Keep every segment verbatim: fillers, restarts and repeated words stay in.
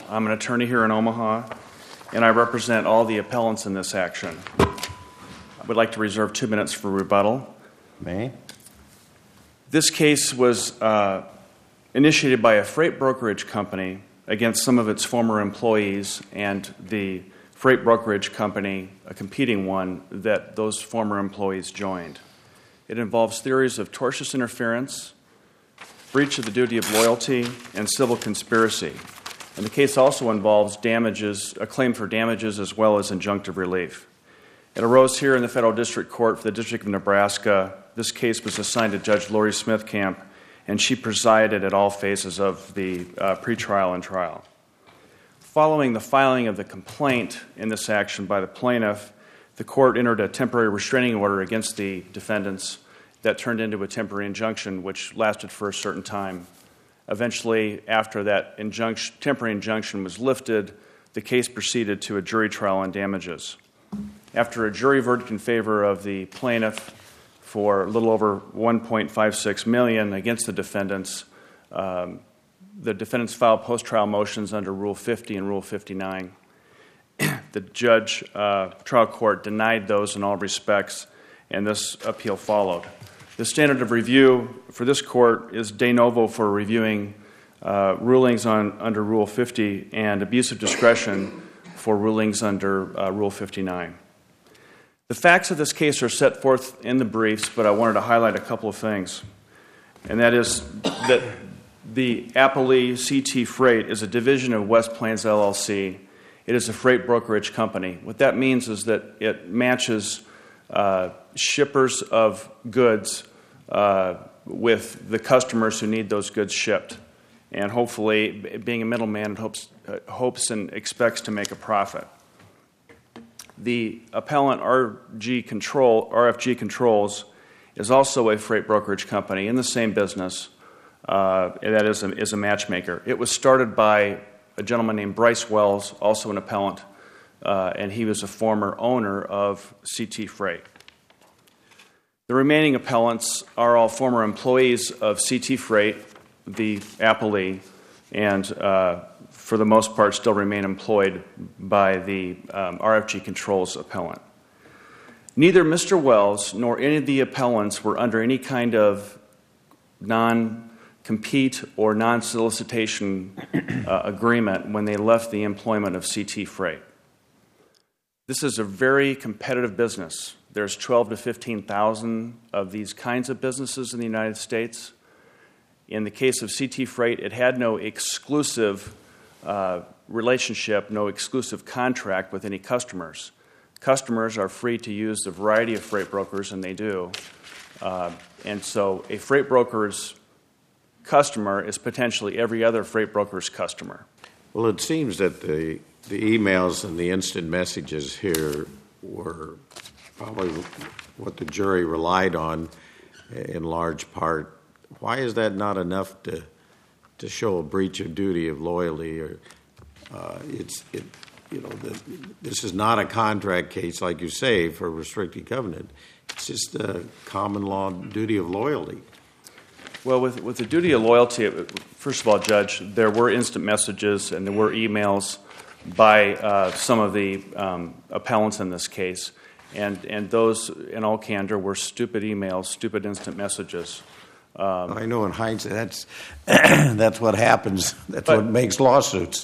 I'm an attorney here in Omaha, and I represent all the appellants in this action. I would like to reserve two minutes for rebuttal. May. This case was uh, initiated by a freight brokerage company against some of its former employees and the freight brokerage company, a competing one, that those former employees joined. It involves theories of tortious interference, breach of the duty of loyalty, and civil conspiracy. And the case also involves damages, a claim for damages as well as injunctive relief. It arose here in the Federal District Court for the District of Nebraska. This case was assigned to Judge Lori Smithcamp, and she presided at all phases of the uh, pretrial and trial. Following the filing of the complaint in this action by the plaintiff, the court entered a temporary restraining order against the defendants that turned into a temporary injunction, which lasted for a certain time. Eventually, after that injunction, temporary injunction was lifted, the case proceeded to a jury trial on damages. After a jury verdict in favor of the plaintiff for a little over one point five six million dollars against the defendants, um, the defendants filed post-trial motions under Rule fifty and Rule fifty-nine. The judge, uh, trial court, denied those in all respects, and this appeal followed. The standard of review for this court is de novo for reviewing uh, rulings on under Rule fifty and abuse of discretion for rulings under uh, Rule fifty-nine. The facts of this case are set forth in the briefs, but I wanted to highlight a couple of things. And that is that the Applee C T Freight is a division of West Plains L L C. It is a freight brokerage company. What that means is that it matches uh, shippers of goods uh, with the customers who need those goods shipped. And hopefully, being a middleman, it hopes, uh, hopes and expects to make a profit. The appellant R G Control, R F G Controls is also a freight brokerage company in the same business. Uh, that is a, is a matchmaker. It was started by a gentleman named Bryce Wells, also an appellant, uh, and he was a former owner of C T Freight. The remaining appellants are all former employees of C T Freight, the Applee, and uh, for the most part still remain employed by the um, R F G Controls appellant. Neither Mister Wells nor any of the appellants were under any kind of non-compete or non-solicitation uh, agreement when they left the employment of C T Freight. This is a very competitive business. There's twelve to fifteen thousand of these kinds of businesses in the United States. In the case of C T Freight, it had no exclusive uh, relationship, no exclusive contract with any customers. Customers are free to use a variety of freight brokers, and they do. Uh, and so a freight broker's customer is potentially every other freight broker's customer. Well, it seems that the the emails and the instant messages here were probably what the jury relied on in large part. Why is that not enough to to show a breach of duty of loyalty? Or uh, it's it you know the, this is not a contract case like you say for a restricted covenant. It's just a common law duty of loyalty. Well, with with the duty of loyalty, first of all, Judge, there were instant messages and there were emails by uh, some of the um, appellants in this case, and and those, in all candor, were stupid emails, stupid instant messages. Um, I know in hindsight that's that's what happens. That's but, what makes lawsuits.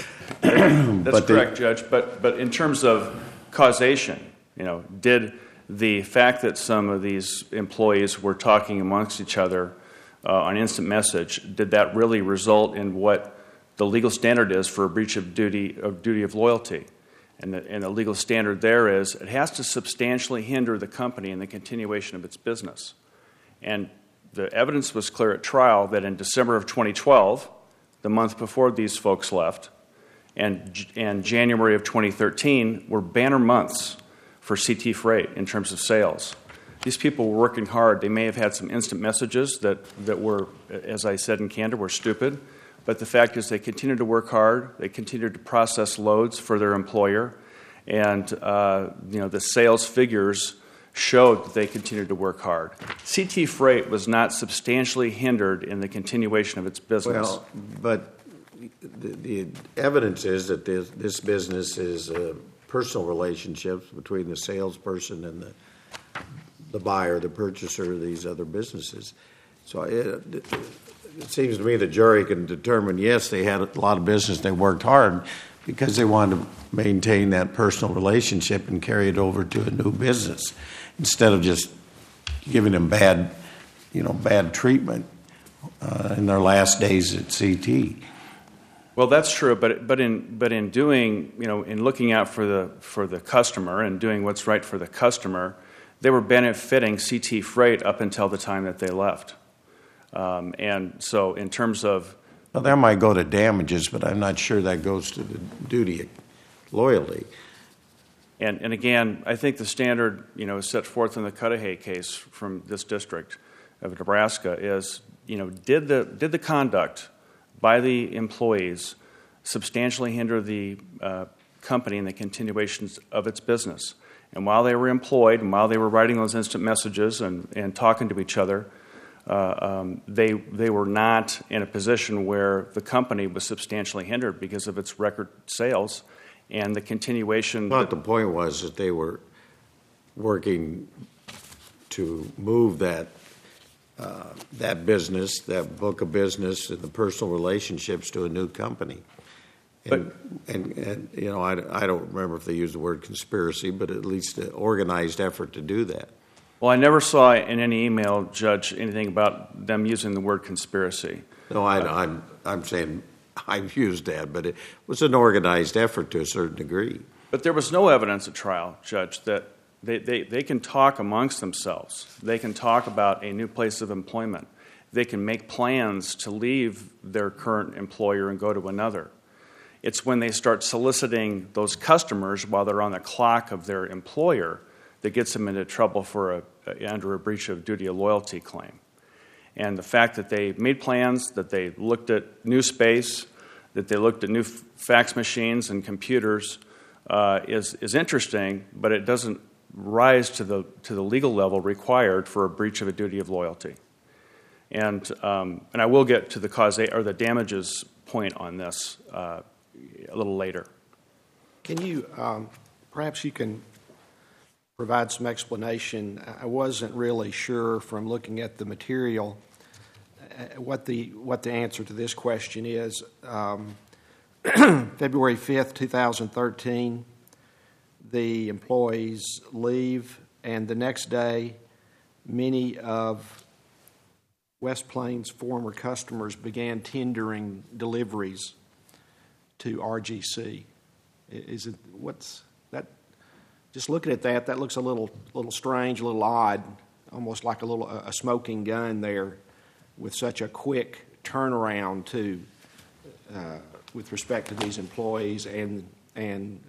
That's but correct, the, Judge. But but in terms of causation, you know, did the fact that some of these employees were talking amongst each other uh, on instant message, did that really result in what the legal standard is for a breach of duty of duty of loyalty? And the, and the legal standard there is it has to substantially hinder the company in the continuation of its business. And the evidence was clear at trial that in December of twenty twelve, the month before these folks left, and, and January of twenty thirteen were banner months for C T Freight in terms of sales. These people were working hard. They may have had some instant messages that, that were, as I said in candor, were stupid. But the fact is they continued to work hard. They continued to process loads for their employer. And uh, you know the sales figures showed that they continued to work hard. C T Freight was not substantially hindered in the continuation of its business. Well, but the, the evidence is that this, this business is uh, personal relationships between the salesperson and the the buyer, the purchaser of these other businesses. So it, it seems to me the jury can determine, yes, they had a lot of business, they worked hard because they wanted to maintain that personal relationship and carry it over to a new business instead of just giving them bad, you know, bad treatment uh, in their last days at C T. Well, that's true, but but in but in doing, you know, in looking out for the for the customer and doing what's right for the customer, they were benefiting C T Freight up until the time that they left. Um, and so in terms of... Well, that might go to damages, but I'm not sure that goes to the duty of loyalty. And, and again, I think the standard, you know, set forth in the Cudahy case from this district of Nebraska is, you know, did the did the conduct by the employees substantially hinder the uh, company and the continuations of its business? And while they were employed, and while they were writing those instant messages and, and talking to each other, uh, um, they they were not in a position where the company was substantially hindered because of its record sales and the continuation. But the point was that they were working to move that uh, that business, that book of business, and the personal relationships to a new company. And, but, and, and you know, I, I don't remember if they used the word conspiracy, but at least an organized effort to do that. Well, I never saw in any email, Judge, anything about them using the word conspiracy. No, I, uh, I'm I'm saying I've used that, but it was an organized effort to a certain degree. But there was no evidence at trial, Judge, that they, they, they can talk amongst themselves. They can talk about a new place of employment. They can make plans to leave their current employer and go to another. It's when they start soliciting those customers while they're on the clock of their employer that gets them into trouble for a, a, under a breach of duty of loyalty claim. And the fact that they made plans, that they looked at new space, that they looked at new f- fax machines and computers uh, is is interesting, but it doesn't rise to the to the legal level required for a breach of a duty of loyalty. And um, and I will get to the cause or the damages point on this Uh, a little later. Can you, um, perhaps you can provide some explanation? I wasn't really sure from looking at the material uh, what the what the answer to this question is. Um, February fifth, twenty thirteen, the employees leave, and the next day, many of West Plains' former customers began tendering deliveries to R G C. Is it what's that? Just looking at that, that looks a little, little strange, a little odd, almost like a little a smoking gun there, with such a quick turnaround to, uh, with respect to these employees and and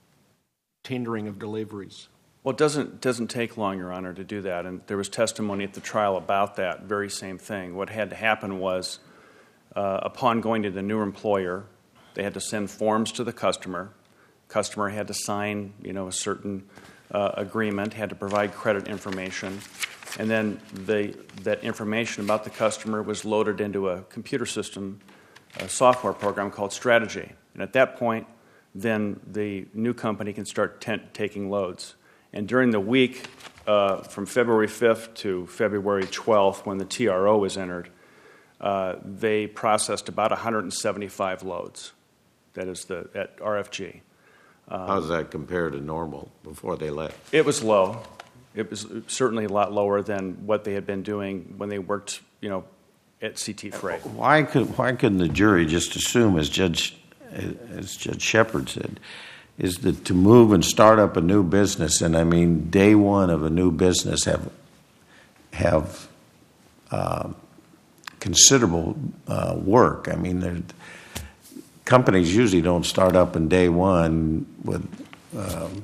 tendering of deliveries. Well, it doesn't doesn't take long, Your Honor, to do that, and there was testimony at the trial about that very same thing. What had to happen was, uh, upon going to the new employer, they had to send forms to the customer. Customer had to sign, you know, a certain uh, agreement, had to provide credit information, and then the, that information about the customer was loaded into a computer system, a software program called Strategy. And at that point, then the new company can start t- taking loads. And during the week uh, from February fifth to February twelfth, when the T R O was entered, uh, they processed about one hundred seventy-five loads. That is the at R F G. Um, How does that compare to normal before they left? It was low. It was certainly a lot lower than what they had been doing when they worked, you know, at C T Freight. Why could why couldn't the jury just assume, as Judge as Judge Shepard said, is that to move and start up a new business, and I mean day one of a new business have have uh, considerable uh, work. I mean, they're companies usually don't start up in day one with um,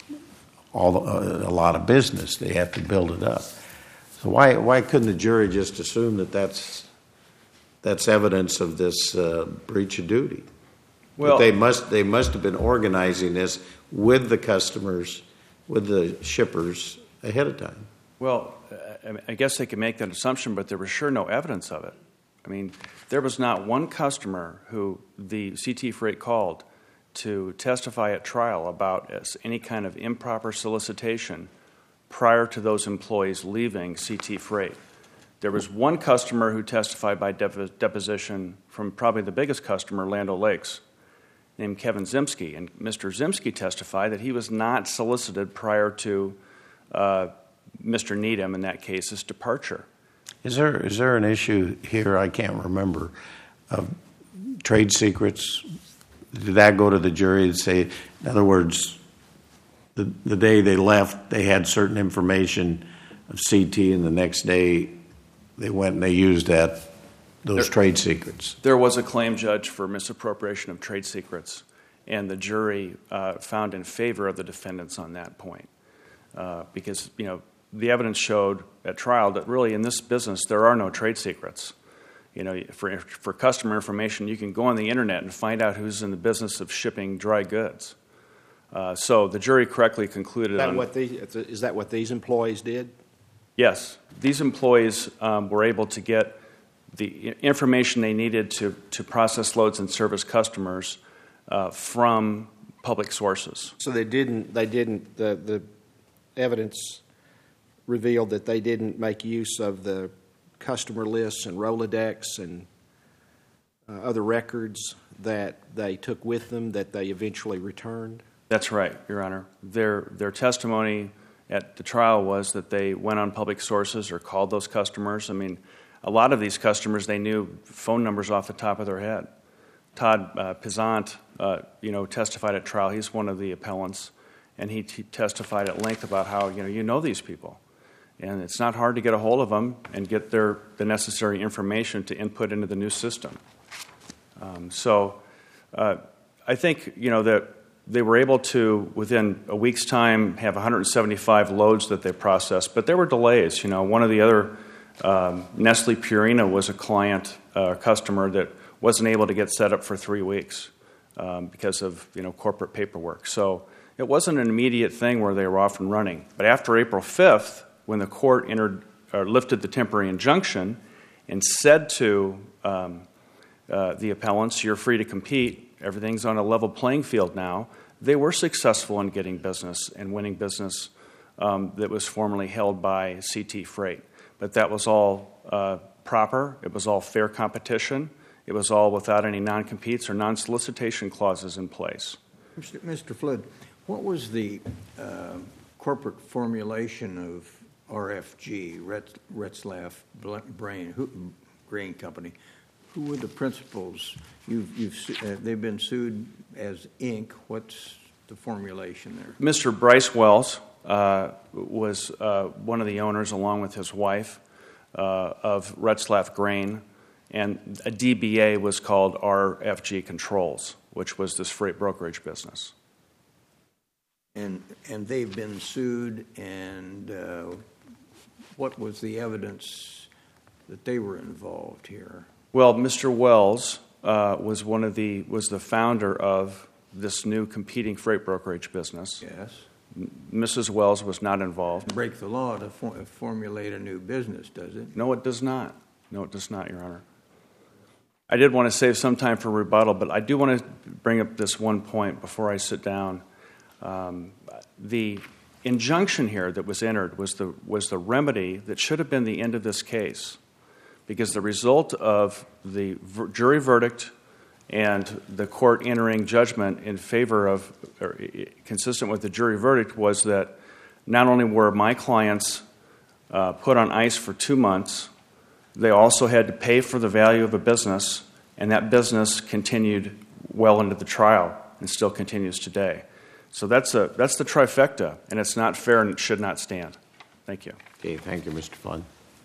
all uh, a lot of business. They have to build it up. So why why couldn't the jury just assume that that's that's evidence of this uh, breach of duty? Well, but they must they must have been organizing this with the customers, with the shippers ahead of time. Well, I guess they could make that assumption, but there was sure no evidence of it. I mean, there was not one customer who the C T Freight called to testify at trial about any kind of improper solicitation prior to those employees leaving C T Freight. There was one customer who testified by depo- deposition from probably the biggest customer, Land O'Lakes, named Kevin Zimsky. And Mister Zimsky testified that he was not solicited prior to uh, Mister Needham, in that case, his departure. Is there is there an issue here, I can't remember, of trade secrets? Did that go to the jury to say, in other words, the, the day they left, they had certain information of C T, and the next day they went and they used that those there, trade secrets? There was a claim, Judge, for misappropriation of trade secrets, and the jury uh, found in favor of the defendants on that point. Uh, because, you know, the evidence showed at trial that really in this business there are no trade secrets. You know, for for customer information, you can go on the internet and find out who's in the business of shipping dry goods. Uh, so the jury correctly concluded. Is that on, what the, is that what these employees did? Yes, these employees um, were able to get the information they needed to to process loads and service customers uh, from public sources. So they didn't. They didn't. The the evidence revealed that they didn't make use of the customer lists and Rolodex and uh, other records that they took with them that they eventually returned? That's right, Your Honor. Their their testimony at the trial was that they went on public sources or called those customers. I mean, a lot of these customers, they knew phone numbers off the top of their head. Todd uh, Pizant, uh, you know, testified at trial. He's one of the appellants, and he t- testified at length about how, you know, you know these people. And it's not hard to get a hold of them and get their the necessary information to input into the new system. Um, so uh, I think, you know, that they were able to, within a week's time, have one hundred seventy-five loads that they processed. But there were delays. You know, one of the other, um, Nestle Purina was a client, uh, customer that wasn't able to get set up for three weeks um, because of, you know, corporate paperwork. So it wasn't an immediate thing where they were off and running. But after April fifth, when the court entered or lifted the temporary injunction and said to um, uh, the appellants, you're free to compete, everything's on a level playing field now, they were successful in getting business and winning business um, that was formerly held by C T Freight. But that was all uh, proper. It was all fair competition. It was all without any non-competes or non-solicitation clauses in place. Mister Mister Flood, what was the uh, corporate formulation of R F G, Retzlaff Brain, who, Grain Company? Who were the principals? You've, you've, uh, they've been sued as Incorporated. What's the formulation there? Mister Bryce Wells uh, was uh, one of the owners, along with his wife, uh, of Retzlaff Grain, and a D B A was called R F G Controls, which was this freight brokerage business. And and they've been sued, and uh, what was the evidence that they were involved here? Well, Mister Wells uh, was one of the was the founder of this new competing freight brokerage business. Yes. Missus Wells was not involved. Break the law to for, formulate a new business, does it? No, it does not. No, it does not, Your Honor. I did want to save some time for rebuttal, but I do want to bring up this one point before I sit down. Um, the injunction here that was entered was the was the remedy that should have been the end of this case, because the result of the ver- jury verdict and the court entering judgment in favor of, or consistent with the jury verdict, was that not only were my clients uh, put on ice for two months, they also had to pay for the value of a business, and that business continued well into the trial and still continues today. So that's a that's the trifecta, and it's not fair and it should not stand. Thank you. Okay, thank you, Mister Flood.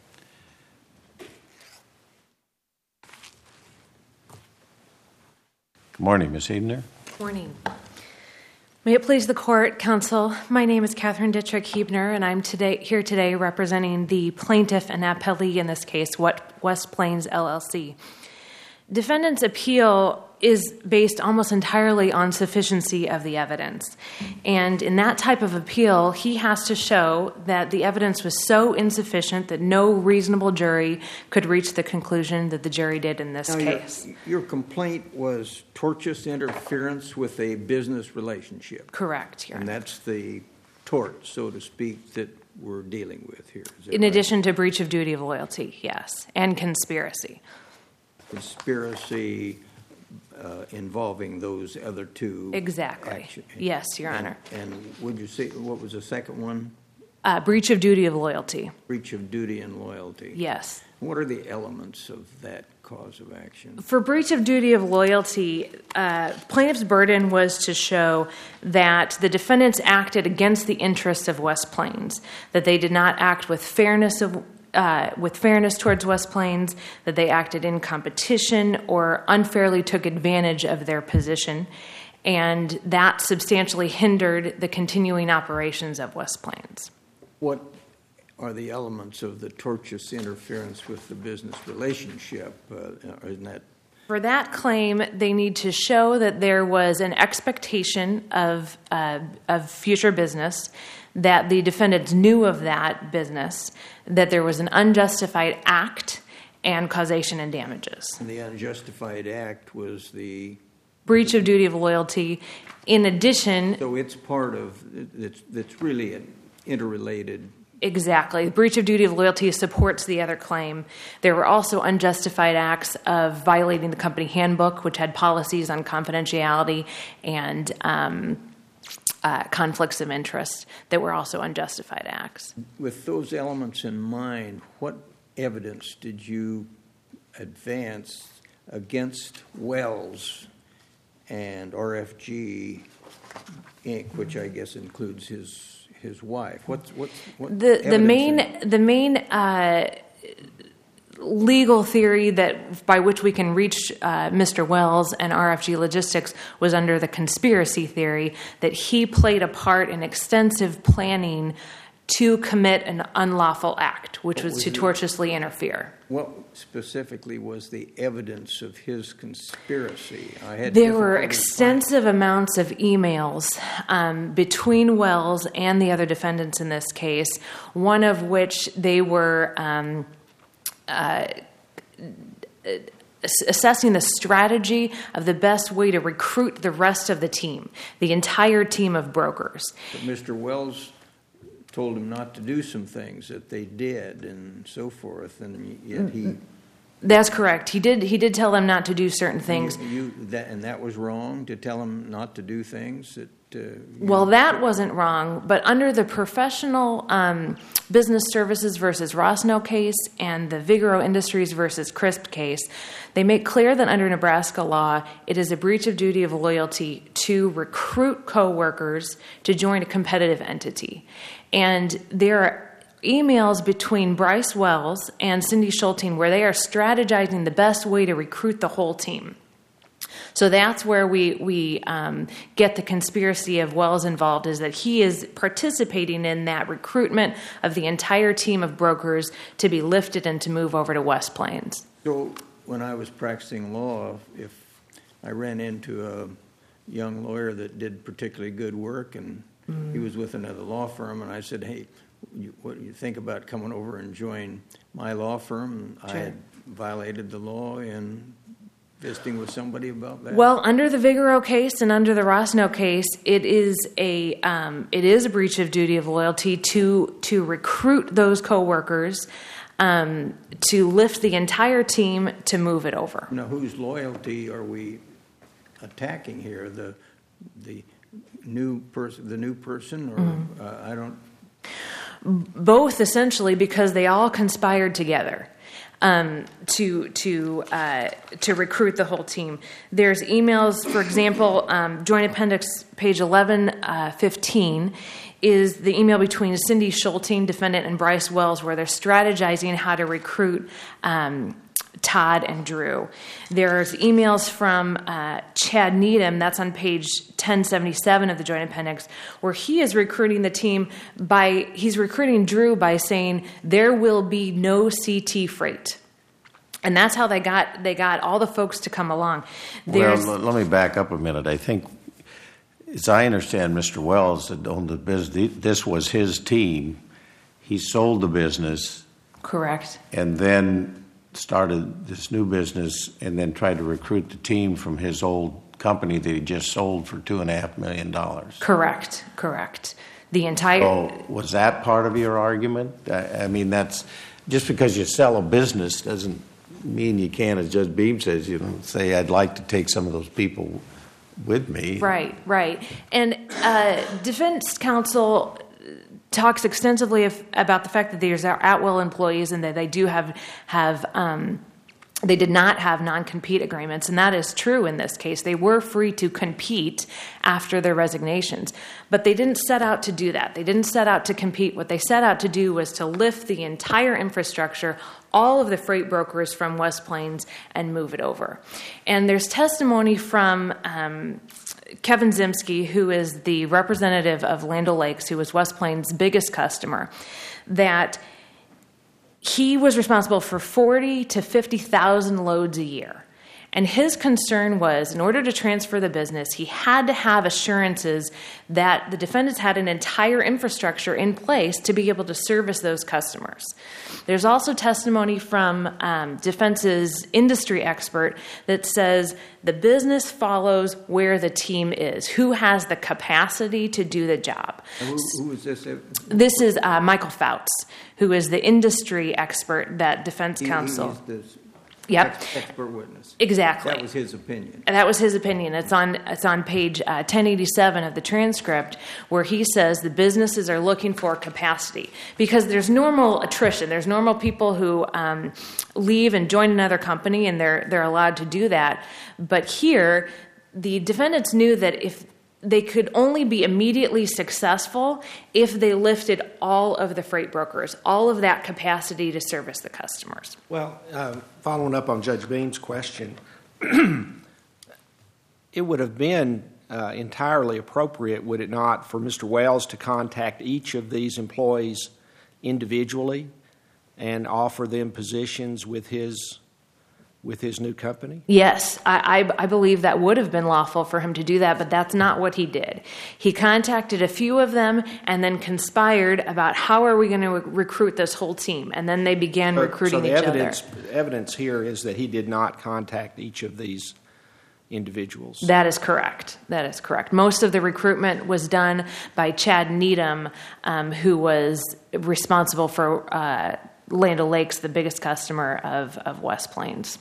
Good morning, Miz Hebner. Good morning. May it please the court, counsel, my name is Catherine Dittrich Hebner, and I'm today here today representing the plaintiff and appellee in this case, West Plains L L C. Defendant's appeal is based almost entirely on sufficiency of the evidence. And in that type of appeal, he has to show that the evidence was so insufficient that no reasonable jury could reach the conclusion that the jury did in this Now, your- case. Your complaint was tortious interference with a business relationship. Correct, Your And Honor. that's the tort, so to speak, that we're dealing with here. Is that In right? addition to breach of duty of loyalty, yes, and conspiracy. Conspiracy uh, involving those other two. Exactly. action- Yes, Your And- Honor. And would you say, what was the second one? Uh, breach of duty of loyalty, Breach of duty and loyalty. yes. What are the elements of that cause of action? For breach of duty of loyalty, uh, plaintiff's burden was to show that the defendants acted against the interests of West Plains, that they did not act with fairness of uh, with fairness towards West Plains, that they acted in competition or unfairly took advantage of their position, and that substantially hindered the continuing operations of West Plains. What are the elements of the tortious interference with the business relationship? Uh, isn't that For that claim, they need to show that there was an expectation of uh, of future business, that the defendants knew of that business, that there was an unjustified act, and causation and damages. the unjustified act was the, Breach of duty of loyalty. In addition, so it's part of, it's, it's really an interrelated. exactly, breach of duty of loyalty supports the other claim. There were also unjustified acts of violating the company handbook, which had policies on confidentiality and um, uh, conflicts of interest that were also unjustified acts. With those elements in mind, what evidence did you advance against Wells and R F G Incorporated, which I guess includes his his wife? What's what? what The the evidence main in- the main uh, legal theory that by which we can reach uh, Mister Wells and R F G Logistics was under the conspiracy theory that he played a part in extensive planning to commit an unlawful act, which was, was to it? tortiously interfere. What specifically was the evidence of his conspiracy? I had There were difficulty extensive amounts of emails um, between Wells and the other defendants in this case, one of which they were um, uh, assessing the strategy of the best way to recruit the rest of the team, the entire team of brokers. finding- But Mister Wells told him not to do some things that they did and so forth, and yet he That's correct. He did. He did tell them not to do certain things. You, you that and that was wrong to tell him not to do things that. Uh, you- Well, that wasn't wrong, but under the professional um, business services versus Rosno case and the Vigoro Industries versus Crisp case, they make clear that under Nebraska law, it is a breach of duty of loyalty to recruit coworkers to join a competitive entity. And there are emails between Bryce Wells and Cindy Schulting where they are strategizing the best way to recruit the whole team. So that's where we we um, get the conspiracy of Wells involved, is that he is participating in that recruitment of the entire team of brokers to be lifted and to move over to West Plains. So when I was practicing law, if I ran into a young lawyer that did particularly good work and mm-hmm. he was with another law firm, and I said, hey, you, what do you think about coming over and join my law firm? Sure. I had violated the law and visiting with somebody about that. Well, under the Vigoro case and under the Rosno case, it is a um, it is a breach of duty of loyalty to to recruit those coworkers, um, to lift the entire team to move it over. Now, whose loyalty are we attacking here? The the new person, the new person, or mm-hmm. uh, I don't. Both, essentially, because they all conspired together um, to to uh, to recruit the whole team. There's emails, for example, um, Joint Appendix page eleven fifteen is the email between Cindy Schulting, defendant, and Bryce Wells, where they're strategizing how to recruit um, Todd and Drew. There's emails from uh, Chad Needham, that's on page ten seventy-seven of the Joint Appendix, where he is recruiting the team by, he's recruiting Drew by saying, there will be no C T freight. And that's how they got they got all the folks to come along. There's, well, let me back up a minute. I think, as I understand, Mister Wells that owned the business. This was his team. He sold the business. Correct. And then started this new business, and then tried to recruit the team from his old company that he just sold for two and a half million dollars. Correct. Correct. The entire. So was that part of your argument? I, I mean, that's just because you sell a business doesn't mean you can't, as Judge Beam says, you know, say I'd like to take some of those people with me. Right. Right. And uh, defense counsel talks extensively if, about the fact that these are at-will employees and that they do have have um, they did not have non-compete agreements, and that is true in this case. They were free to compete after their resignations, but they didn't set out to do that. They didn't set out to compete. What they set out to do was to lift the entire infrastructure, all of the freight brokers from West Plains, and move it over. And there's testimony from um, Kevin Zimsky, who is the representative of Land O'Lakes, who was West Plains' biggest customer, that he was responsible for forty to fifty thousand loads a year. And his concern was, in order to transfer the business, he had to have assurances that the defendants had an entire infrastructure in place to be able to service those customers. There's also testimony from um, defense's industry expert that says the business follows where the team is, who has the capacity to do the job. Who, who is this? This is uh, Michael Fouts, who is the industry expert that defense He- counsel. He's the Yep. ex- expert witness. Exactly. That was his opinion. And that was his opinion. It's on it's on page uh, ten eighty-seven of the transcript, where he says the businesses are looking for capacity because there's normal attrition. There's normal people who um, leave and join another company, and they're they're allowed to do that. But here, the defendants knew that if they could only be immediately successful if they lifted all of the freight brokers, all of that capacity to service the customers. Well, uh, following up on Judge Beam's question, it would have been uh, entirely appropriate, would it not, for Mister Wells to contact each of these employees individually and offer them positions with his with his new company? Yes, I, I, I believe that would have been lawful for him to do that, but that's not what he did. He contacted a few of them and then conspired about how are we going to re- recruit this whole team, and then they began So- recruiting so the each evidence, other. evidence here is that he did not contact each of these individuals. That is correct. That is correct. Most of the recruitment was done by Chad Needham, um, who was responsible for uh, Land O'Lakes, the biggest customer of, of West Plains.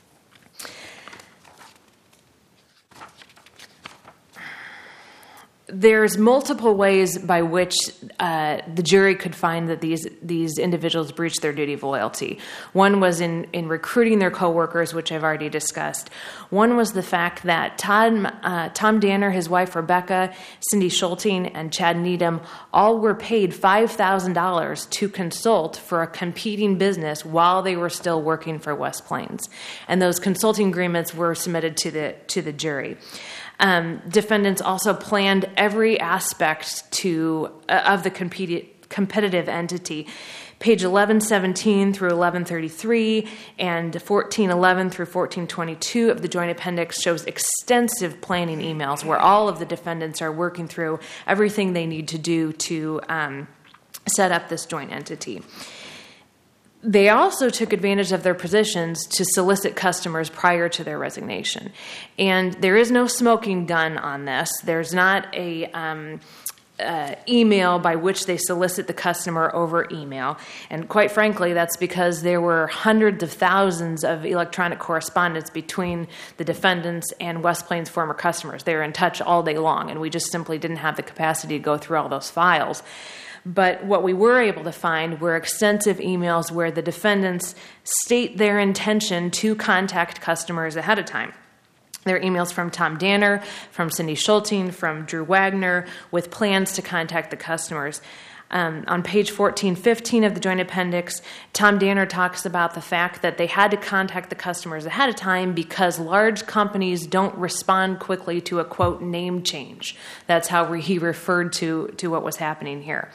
There's multiple ways by which uh, the jury could find that these these individuals breached their duty of loyalty. One was in, in recruiting their coworkers, which I've already discussed. One was the fact that Tom, uh, Tom Danner, his wife Rebecca, Cindy Schulting, and Chad Needham all were paid five thousand dollars to consult for a competing business while they were still working for West Plains. And those consulting agreements were submitted to the to the jury. Um, defendants also planned every aspect to uh, of the competi- competitive entity. Page eleven seventeen through eleven thirty-three and fourteen eleven through fourteen twenty-two of the joint appendix shows extensive planning emails where all of the defendants are working through everything they need to do to um, set up this joint entity. They also took advantage of their positions to solicit customers prior to their resignation. And there is no smoking gun on this. There's not a um, uh, email by which they solicit the customer over email. And quite frankly, that's because there were hundreds of thousands of electronic correspondence between the defendants and West Plains' former customers. They were in touch all day long, and we just simply didn't have the capacity to go through all those files. But what we were able to find were extensive emails where the defendants state their intention to contact customers ahead of time. There are emails from Tom Danner, from Cindy Schulting, from Drew Wagner, with plans to contact the customers. Um, on page fourteen fifteen of the Joint Appendix, Tom Danner talks about the fact that they had to contact the customers ahead of time because large companies don't respond quickly to a, quote, name change. That's how re- he referred to, to what was happening here.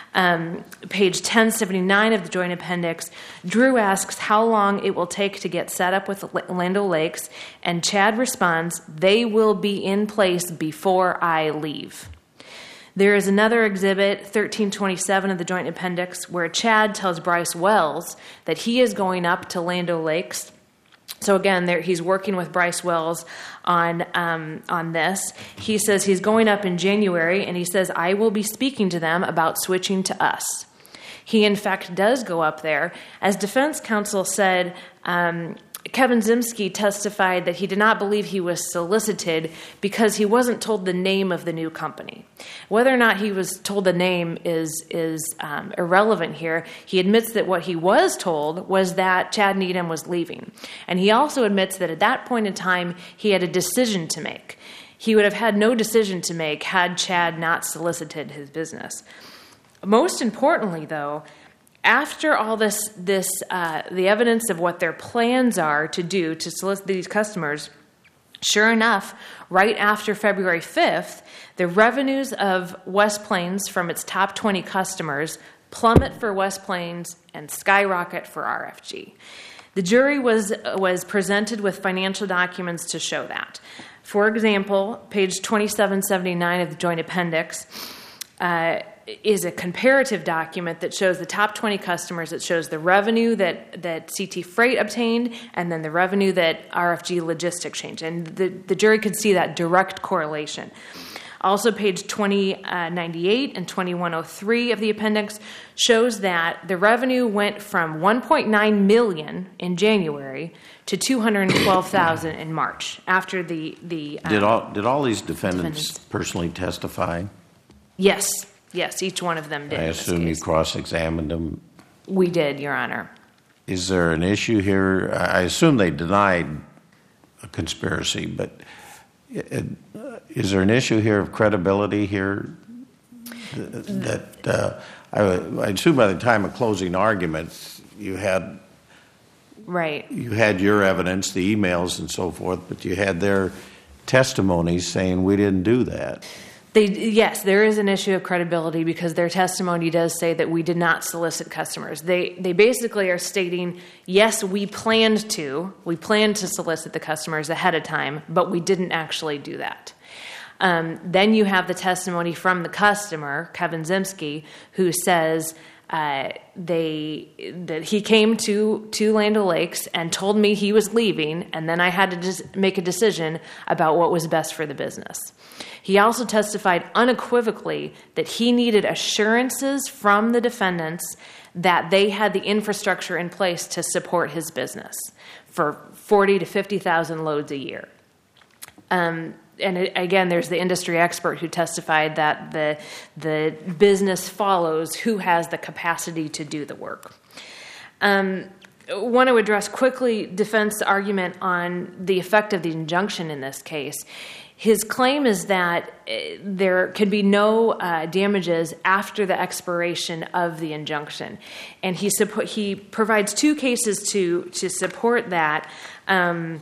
Um, page ten seventy-nine of the Joint Appendix, Drew asks how long it will take to get set up with Land O'Lakes, and Chad responds, they will be in place before I leave. There is another exhibit, thirteen twenty-seven of the Joint Appendix, where Chad tells Bryce Wells that he is going up to Land O'Lakes. So again, there, he's working with Bryce Wells on um, on this. He says he's going up in January, and he says, I will be speaking to them about switching to us. He, in fact, does go up there. As defense counsel said, um, Kevin Zimsky testified that he did not believe he was solicited because he wasn't told the name of the new company. Whether or not he was told the name is is um, irrelevant here. He admits that what he was told was that Chad Needham was leaving. And he also admits that at that point in time, he had a decision to make. He would have had no decision to make had Chad not solicited his business. Most importantly, though, after all this, this uh, the evidence of what their plans are to do to solicit these customers, sure enough, right after February fifth, the revenues of West Plains from its top twenty customers plummet for West Plains and skyrocket for R F G. The jury was was presented with financial documents to show that. For example, page twenty-seven seventy-nine of the Joint Appendix uh, is a comparative document that shows the top twenty customers. It shows the revenue that, that C T Freight obtained and then the revenue that R F G Logistics changed. And the, the jury could see that direct correlation. Also, page twenty ninety-eight and twenty-one oh three of the appendix shows that the revenue went from one point nine million dollars in January to two hundred twelve thousand dollars in March after the... the um, Did all, did all these defendants, defendants personally testify? Yes. Yes, each one of them did. I in this assume you case. cross-examined them. We did, Your Honor. Is there an issue here? I assume they denied a conspiracy, but is there an issue here of credibility here? That uh, I, I assume by the time of closing argument, you had Right. you had your evidence, the emails and so forth, but you had their testimonies saying we didn't do that. They, yes, there is an issue of credibility because their testimony does say that we did not solicit customers. They they basically are stating, yes, we planned to. We planned to solicit the customers ahead of time, but we didn't actually do that. Um, then you have the testimony from the customer, Kevin Zimsky, who says uh, they that he came to, to Land O'Lakes and told me he was leaving, and then I had to just make a decision about what was best for the business. He also testified unequivocally that he needed assurances from the defendants that they had the infrastructure in place to support his business for forty to fifty thousand loads a year. Um, and it, again, there's the industry expert who testified that the the business follows who has the capacity to do the work. Um, I want to address quickly defense argument on the effect of the injunction in this case. His claim is that there can be no uh, damages after the expiration of the injunction, and he suppo- he provides two cases to to support that. Um,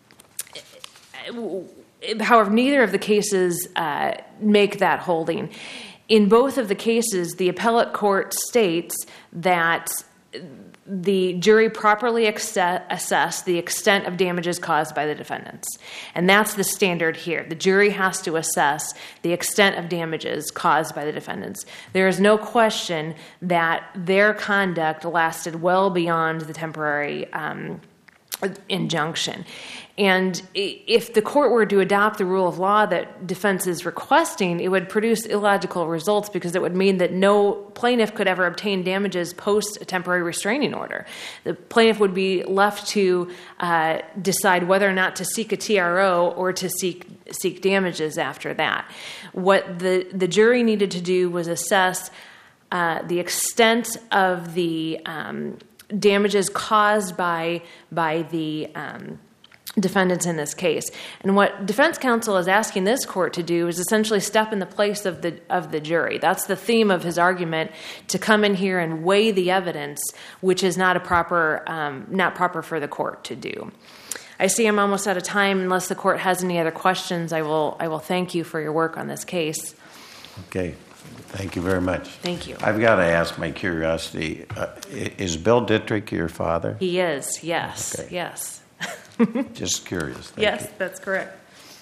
however, neither of the cases uh, make that holding. In both of the cases, the appellate court states that the jury properly assess the extent of damages caused by the defendants. And that's the standard here. The jury has to assess the extent of damages caused by the defendants. There is no question that their conduct lasted well beyond the temporary um, injunction. And if the court were to adopt the rule of law that defense is requesting, it would produce illogical results because it would mean that no plaintiff could ever obtain damages post a temporary restraining order. The plaintiff would be left to uh, decide whether or not to seek a T R O or to seek seek damages after that. What the, the jury needed to do was assess uh, the extent of the um, damages caused by by the um, defendants in this case. And what defense counsel is asking this court to do is essentially step in the place of the of the jury. That's the theme of his argument, to come in here and weigh the evidence, which is not a proper um, not proper for the court to do. I see I'm almost out of time. Unless the court has any other questions, I will I will thank you for your work on this case. Okay. Thank you very much. Thank you. I've got to ask my curiosity. Uh, is Bill Dittrich your father? He is, yes, Okay. yes. Just curious. Thank Yes, you. that's correct.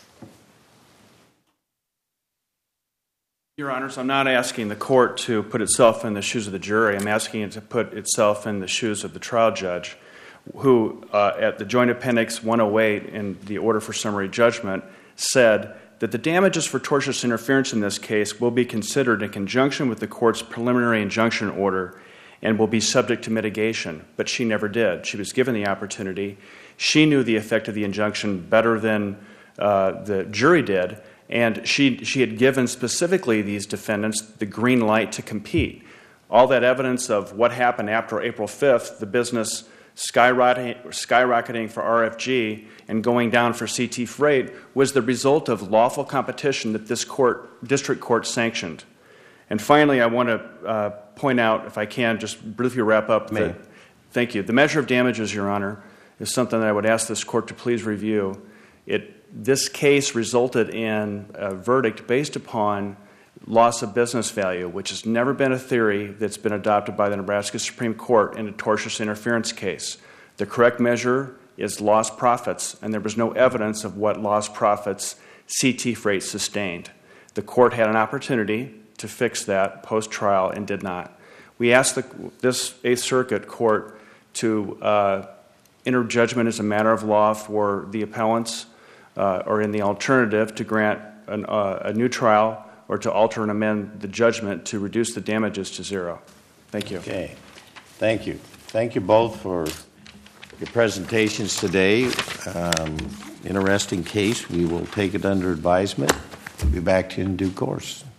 Your Honors, I'm not asking the court to put itself in the shoes of the jury. I'm asking it to put itself in the shoes of the trial judge, who uh, at the Joint Appendix one oh eight in the order for summary judgment said that the damages for tortious interference in this case will be considered in conjunction with the court's preliminary injunction order and will be subject to mitigation. But she never did. She was given the opportunity. She knew the effect of the injunction better than uh, the jury did, and she she had given specifically these defendants the green light to compete. All that evidence of what happened after April fifth, the business skyrocketing, skyrocketing for R F G and going down for C T Freight, was the result of lawful competition that this court, district court sanctioned. And finally, I want to uh, point out, if I can, just briefly wrap up. May. The, thank you. The measure of damages, Your Honor, is something that I would ask this court to please review. It this case resulted in a verdict based upon loss of business value, which has never been a theory that's been adopted by the Nebraska Supreme Court in a tortious interference case. The correct measure is lost profits, and there was no evidence of what lost profits C T Freight sustained. The court had an opportunity to fix that post-trial and did not. We asked the, this Eighth Circuit court to uh, enter judgment as a matter of law for the appellants, uh, or in the alternative to grant an, uh, a new trial or to alter and amend the judgment to reduce the damages to zero. Thank you. Okay. Thank you. Thank you both for your presentations today. Um, interesting case. We will take it under advisement. We'll be back to you in due course.